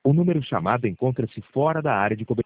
O número chamado encontra-se fora da área de cobertura.